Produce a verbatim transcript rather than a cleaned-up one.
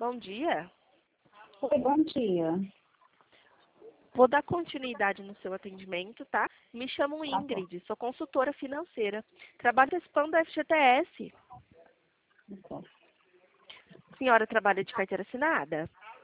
bom dia. Oi, bom dia. Vou dar continuidade no seu atendimento, tá? Me chamo Tá bom. Ingrid, sou consultora financeira. Trabalho participando da F G T S. Então, A senhora trabalha de carteira assinada?